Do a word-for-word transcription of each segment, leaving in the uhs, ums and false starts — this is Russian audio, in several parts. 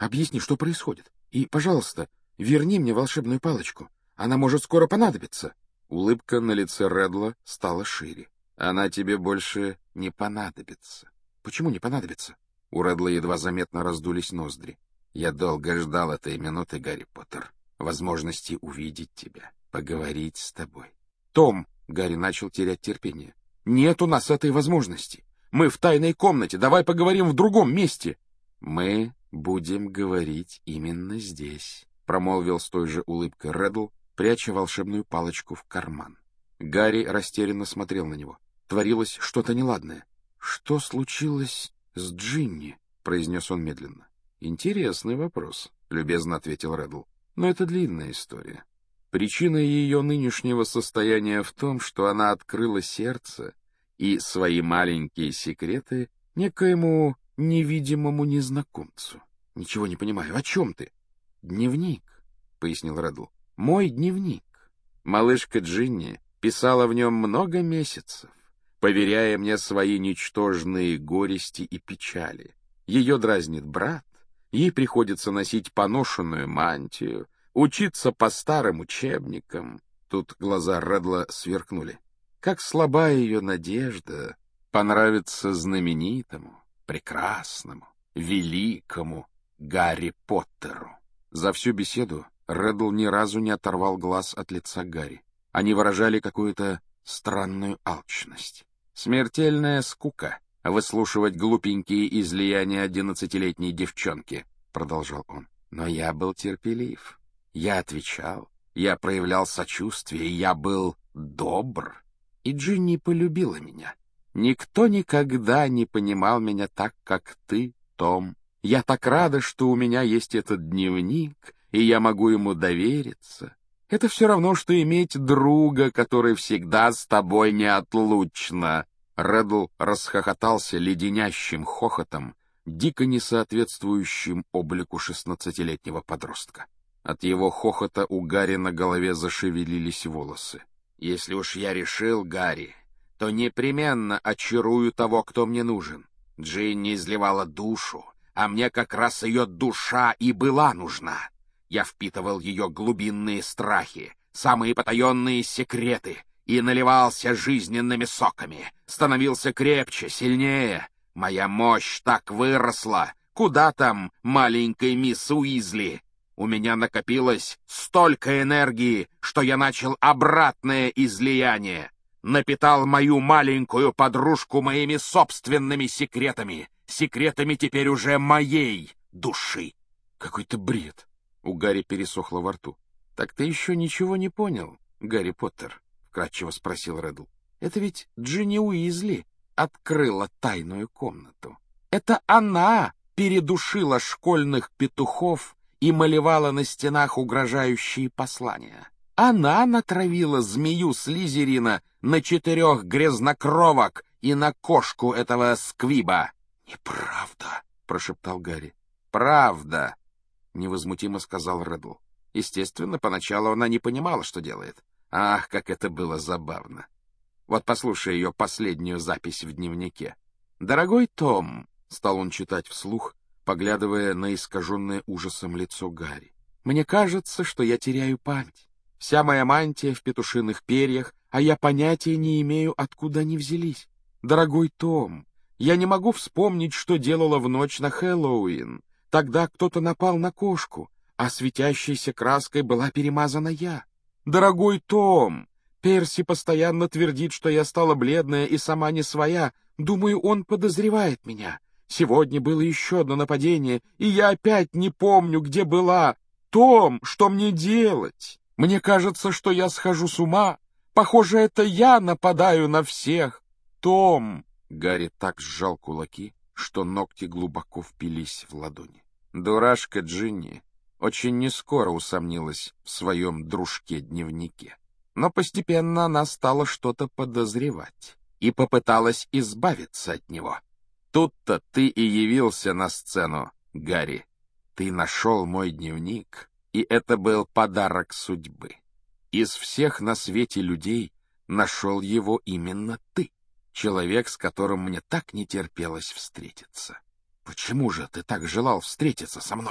Объясни, что происходит. И, пожалуйста, верни мне волшебную палочку. Она может скоро понадобиться. Улыбка на лице Редла стала шире. Она тебе больше не понадобится. Почему не понадобится? У Редла едва заметно раздулись ноздри. Я долго ждал этой минуты, Гарри Поттер. Возможности увидеть тебя, поговорить с тобой. Том, Гарри начал терять терпение. Нет у нас этой возможности. Мы в тайной комнате. Давай поговорим в другом месте. Мы будем говорить именно здесь, промолвил с той же улыбкой Редл, пряча волшебную палочку в карман. Гарри растерянно смотрел на него. Творилось что-то неладное. — Что случилось с Джинни? — произнес он медленно. — Интересный вопрос, — любезно ответил Редл. — Но это длинная история. Причина ее нынешнего состояния в том, что она открыла сердце и свои маленькие секреты некоему невидимому незнакомцу. — Ничего не понимаю. О чем ты? — Дневник, — пояснил Редл. — Мой дневник. Малышка Джинни писала в нем много месяцев, поверяя мне свои ничтожные горести и печали. Ее дразнит брат, ей приходится носить поношенную мантию, учиться по старым учебникам. Тут глаза Редла сверкнули. Как слаба ее надежда понравиться знаменитому, прекрасному, великому Гарри Поттеру. За всю беседу Редл ни разу не оторвал глаз от лица Гарри. Они выражали какую-то странную алчность. Смертельная скука — выслушивать глупенькие излияния одиннадцатилетней девчонки, — продолжал он. Но я был терпелив. Я отвечал, я проявлял сочувствие, я был добр. И Джинни полюбила меня. Никто никогда не понимал меня так, как ты, Том. Я так рада, что у меня есть этот дневник, и я могу ему довериться. Это все равно, что иметь друга, который всегда с тобой неотлучно. Редл расхохотался леденящим хохотом, дико несоответствующим облику шестнадцатилетнего подростка. От его хохота у Гарри на голове зашевелились волосы. «Если уж я решил, Гарри, то непременно очарую того, кто мне нужен. Джинни изливала душу, а мне как раз ее душа и была нужна. Я впитывал ее глубинные страхи, самые потаенные секреты и наливался жизненными соками, становился крепче, сильнее. Моя мощь так выросла. Куда там маленькой мисс Уизли? У меня накопилось столько энергии, что я начал обратное излияние. Напитал мою маленькую подружку моими собственными секретами, секретами теперь уже моей души. Какой-то бред. У Гарри пересохло во рту. — Так ты еще ничего не понял, Гарри Поттер? — вкратчиво спросил Редл. — Это ведь Джинни Уизли открыла тайную комнату. Это она передушила школьных петухов и малевала на стенах угрожающие послания. Она натравила змею Слизерина на четырех грязнокровок и на кошку этого Сквиба. — Неправда, — прошептал Гарри. — Правда, — невозмутимо сказал Редл. Естественно, поначалу она не понимала, что делает. Ах, как это было забавно. Вот послушай ее последнюю запись в дневнике. «Дорогой Том», — стал он читать вслух, поглядывая на искаженное ужасом лицо Гарри, «мне кажется, что я теряю память. Вся моя мантия в петушиных перьях, а я понятия не имею, откуда они взялись. Дорогой Том, я не могу вспомнить, что делала в ночь на Хэллоуин. Тогда кто-то напал на кошку, а светящейся краской была перемазана я. Дорогой Том, Перси постоянно твердит, что я стала бледная и сама не своя. Думаю, он подозревает меня. Сегодня было еще одно нападение, и я опять не помню, где была. Том, что мне делать? Мне кажется, что я схожу с ума. Похоже, это я нападаю на всех. Том!» Гарри так сжал кулаки, что ногти глубоко впились в ладони. Дурашка Джинни очень нескоро усомнилась в своем дружке-дневнике. Но постепенно она стала что-то подозревать и попыталась избавиться от него. Тут-то ты и явился на сцену, Гарри. Ты нашел мой дневник, и это был подарок судьбы. Из всех на свете людей нашел его именно ты, человек, с которым мне так не терпелось встретиться. Почему же ты так желал встретиться со мной?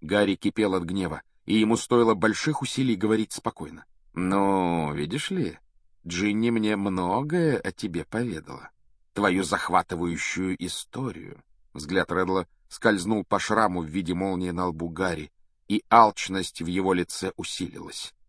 Гарри кипел от гнева, и ему стоило больших усилий говорить спокойно. «Ну, видишь ли, Джинни мне многое о тебе поведала. Твою захватывающую историю». Взгляд Редла скользнул по шраму в виде молнии на лбу Гарри, и алчность в его лице усилилась.